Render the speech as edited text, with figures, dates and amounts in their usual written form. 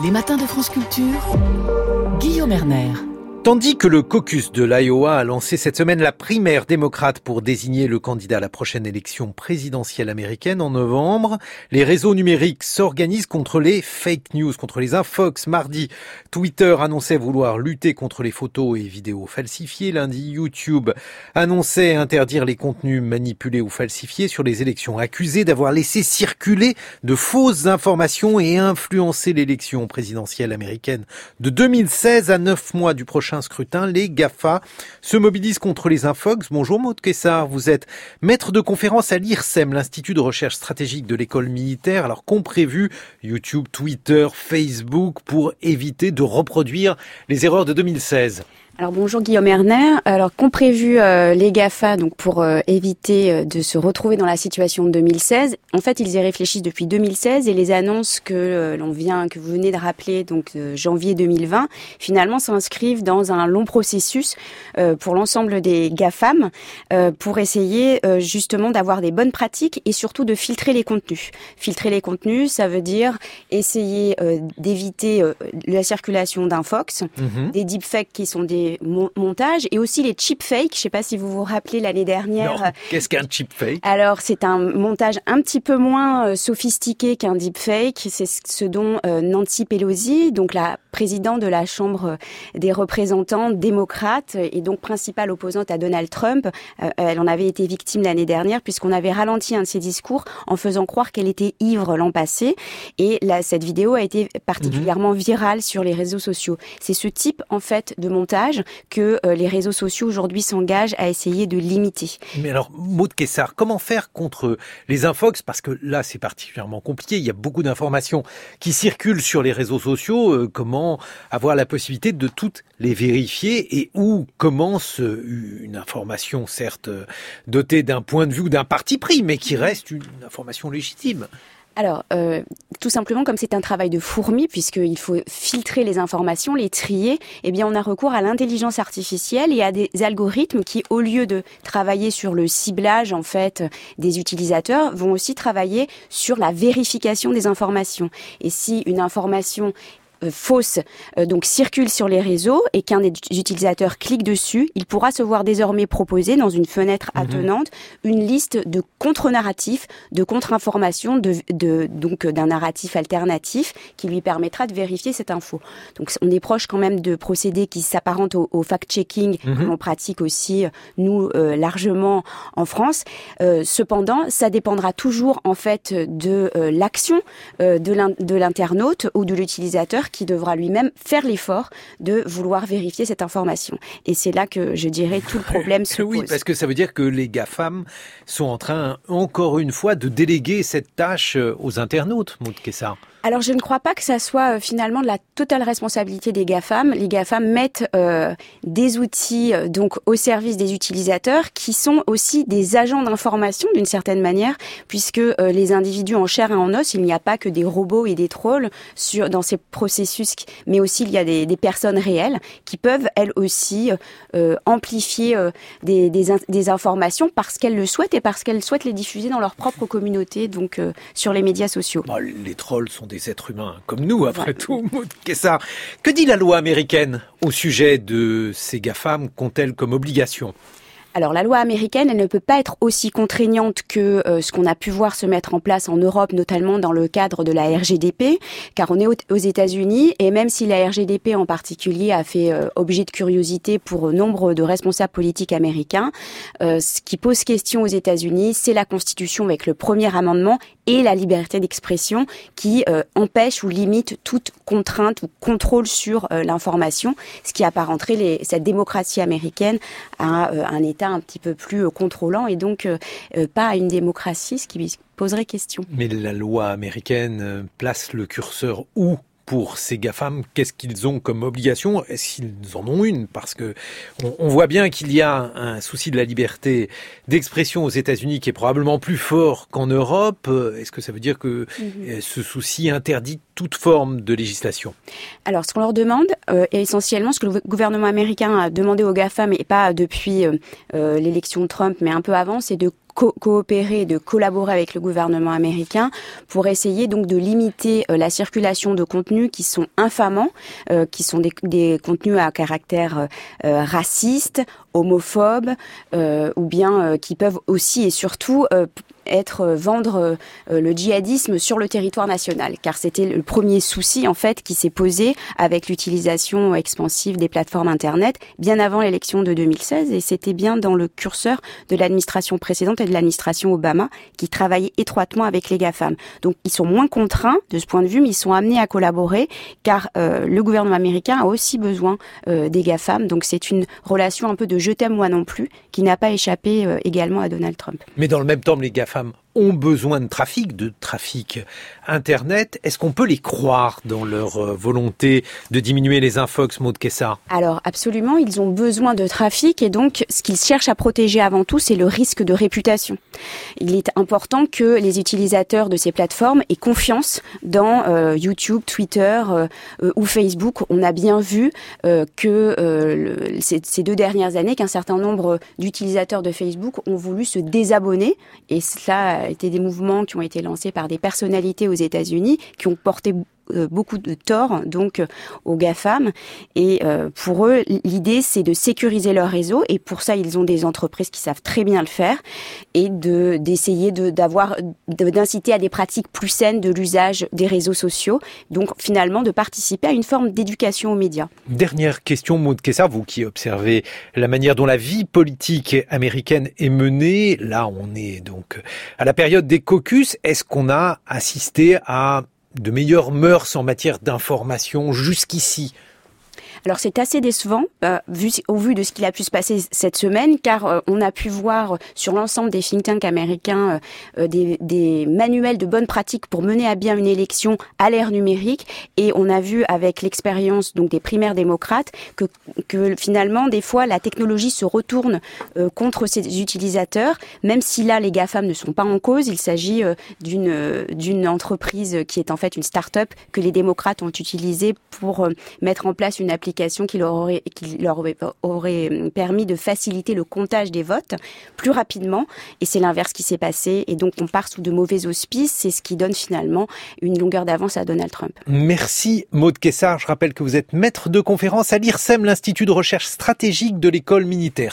Les matins de France Culture, Guillaume Erner. Tandis que le caucus de l'Iowa a lancé cette semaine la primaire démocrate pour désigner le candidat à la prochaine élection présidentielle américaine en novembre, les réseaux numériques s'organisent contre les fake news, contre les infox. Mardi, Twitter annonçait vouloir lutter contre les photos et vidéos falsifiées. Lundi, YouTube annonçait interdire les contenus manipulés ou falsifiés sur les élections, accusés d'avoir laissé circuler de fausses informations et influencer l'élection présidentielle américaine de 2016 à 9 mois du prochain scrutin. Les GAFA se mobilisent contre les infox. Bonjour Maud Kessar, vous êtes maître de conférence à l'IRSEM, l'Institut de recherche stratégique de l'école militaire. Alors qu'ont prévu YouTube, Twitter, Facebook pour éviter de reproduire les erreurs de 2016 ? Alors bonjour Guillaume Erner. Alors qu'ont prévu les GAFA donc pour éviter de se retrouver dans la situation de 2016. En fait, ils y réfléchissent depuis 2016 et les annonces que vous venez de rappeler donc janvier 2020 finalement s'inscrivent dans un long processus pour l'ensemble des GAFAM pour essayer justement d'avoir des bonnes pratiques et surtout de filtrer les contenus. Filtrer les contenus, ça veut dire essayer d'éviter la circulation d'infox, des deepfakes qui sont des montages et aussi les cheapfakes. Je ne sais pas si vous vous rappelez l'année dernière. Non, qu'est-ce qu'un cheapfake ? Alors, c'est un montage un petit peu moins sophistiqué qu'un deepfake. C'est ce dont Nancy Pelosi, donc la présidente de la Chambre des représentants démocrate et donc principale opposante à Donald Trump, elle en avait été victime l'année dernière puisqu'on avait ralenti un de ses discours en faisant croire qu'elle était ivre l'an passé. Et là, cette vidéo a été particulièrement virale sur les réseaux sociaux. C'est ce type, en fait, de montage que les réseaux sociaux aujourd'hui s'engagent à essayer de limiter. Mais alors, Maud Kessar, comment faire contre les infox ? Parce que là, c'est particulièrement compliqué. Il y a beaucoup d'informations qui circulent sur les réseaux sociaux. Comment avoir la possibilité de toutes les vérifier et où commence une information, certes dotée d'un point de vue ou d'un parti pris, mais qui reste une information légitime ? Alors, tout simplement, comme c'est un travail de fourmi, puisqu'il faut filtrer les informations, les trier, eh bien, on a recours à l'intelligence artificielle et à des algorithmes qui, au lieu de travailler sur le ciblage, en fait, des utilisateurs, vont aussi travailler sur la vérification des informations. Et si une information fausse donc circule sur les réseaux et qu'un des utilisateurs clique dessus, il pourra se voir désormais proposer dans une fenêtre attenante une liste de contre-narratifs, de contre-informations, donc d'un narratif alternatif qui lui permettra de vérifier cette info. Donc on est proche quand même de procédés qui s'apparentent au fact-checking que l'on pratique aussi nous largement en France. Cependant, ça dépendra toujours en fait de l'action de l'internaute ou de l'utilisateur qui devra lui-même faire l'effort de vouloir vérifier cette information. Et c'est là que, je dirais, tout le problème se pose. Oui, parce que ça veut dire que les GAFAM sont en train, encore une fois, de déléguer cette tâche aux internautes, Maud Kessar. Alors, je ne crois pas que ça soit finalement de la totale responsabilité des GAFAM. Les GAFAM mettent des outils donc au service des utilisateurs qui sont aussi des agents d'information d'une certaine manière, puisque les individus en chair et en os, il n'y a pas que des robots et des trolls dans ces processus, mais aussi il y a des personnes réelles qui peuvent elles aussi amplifier des informations parce qu'elles le souhaitent et parce qu'elles souhaitent les diffuser dans leur propre communauté, donc sur les médias sociaux. Bon, les trolls sont des êtres humains comme nous, après tout, Maud Kessar. Que dit la loi américaine au sujet de ces GAFAM qu'ont-elles comme obligation ? Alors, la loi américaine, elle ne peut pas être aussi contraignante que ce qu'on a pu voir se mettre en place en Europe, notamment dans le cadre de la RGDP, car on est aux États-Unis, et même si la RGDP en particulier a fait objet de curiosité pour nombre de responsables politiques américains, ce qui pose question aux États-Unis, c'est la Constitution avec le premier amendement et la liberté d'expression qui empêche ou limite toute contrainte ou contrôle sur l'information, ce qui apparenterait cette démocratie américaine à un État un petit peu plus contrôlant et donc pas à une démocratie, ce qui poserait question. Mais la loi américaine place le curseur où ? Pour ces GAFAM, qu'est-ce qu'ils ont comme obligation ? Est-ce qu'ils en ont une ? Parce que on voit bien qu'il y a un souci de la liberté d'expression aux États-Unis qui est probablement plus fort qu'en Europe. Est-ce que ça veut dire que ce souci interdit toute forme de législation ? Alors, ce qu'on leur demande, est essentiellement ce que le gouvernement américain a demandé aux GAFAM, et pas depuis l'élection de Trump, mais un peu avant, c'est de coopérer et de collaborer avec le gouvernement américain pour essayer donc de limiter la circulation de contenus qui sont infamants, qui sont des contenus à caractère raciste, homophobes, ou bien qui peuvent aussi et surtout vendre le djihadisme sur le territoire national, car c'était le premier souci en fait qui s'est posé avec l'utilisation expansive des plateformes internet bien avant l'élection de 2016, et c'était bien dans le curseur de l'administration précédente et de l'administration Obama qui travaillait étroitement avec les GAFAM. Donc ils sont moins contraints de ce point de vue, mais ils sont amenés à collaborer car le gouvernement américain a aussi besoin des GAFAM. Donc c'est une relation un peu de je t'aime moi non plus qui n'a pas échappé également à Donald Trump. Mais dans le même temps, les GAFAM ont besoin de trafic Internet. Est-ce qu'on peut les croire dans leur volonté de diminuer les infox, Maud Kessar ? Alors absolument, ils ont besoin de trafic et donc ce qu'ils cherchent à protéger avant tout, c'est le risque de réputation. Il est important que les utilisateurs de ces plateformes aient confiance dans YouTube, Twitter ou Facebook. On a bien vu que ces 2 dernières années qu'un certain nombre d'utilisateurs de Facebook ont voulu se désabonner, et cela a été des mouvements qui ont été lancés par des personnalités aux États-Unis qui ont porté beaucoup de tort donc aux GAFAM, et pour eux l'idée c'est de sécuriser leur réseau, et pour ça ils ont des entreprises qui savent très bien le faire, et d'essayer d'inciter à des pratiques plus saines de l'usage des réseaux sociaux, donc finalement de participer à une forme d'éducation aux médias. Dernière question, Maud Kessar, vous qui observez la manière dont la vie politique américaine est menée, là on est donc à la période des caucus, est-ce qu'on a assisté à de meilleures mœurs en matière d'information jusqu'ici? Alors c'est assez décevant au vu de ce qu'il a pu se passer cette semaine, car on a pu voir sur l'ensemble des think tanks américains des manuels de bonnes pratiques pour mener à bien une élection à l'ère numérique, et on a vu avec l'expérience donc des primaires démocrates que finalement des fois la technologie se retourne contre ses utilisateurs, même si là les GAFAM ne sont pas en cause. Il s'agit d'une entreprise qui est en fait une start-up que les démocrates ont utilisée pour mettre en place une application qui leur aurait permis de faciliter le comptage des votes plus rapidement, et c'est l'inverse qui s'est passé, et donc on part sous de mauvais auspices. C'est ce qui donne finalement une longueur d'avance à Donald Trump. Merci Maud Kessar. Je rappelle que vous êtes maître de conférence à l'IRSEM, l'Institut de recherche stratégique de l'école militaire.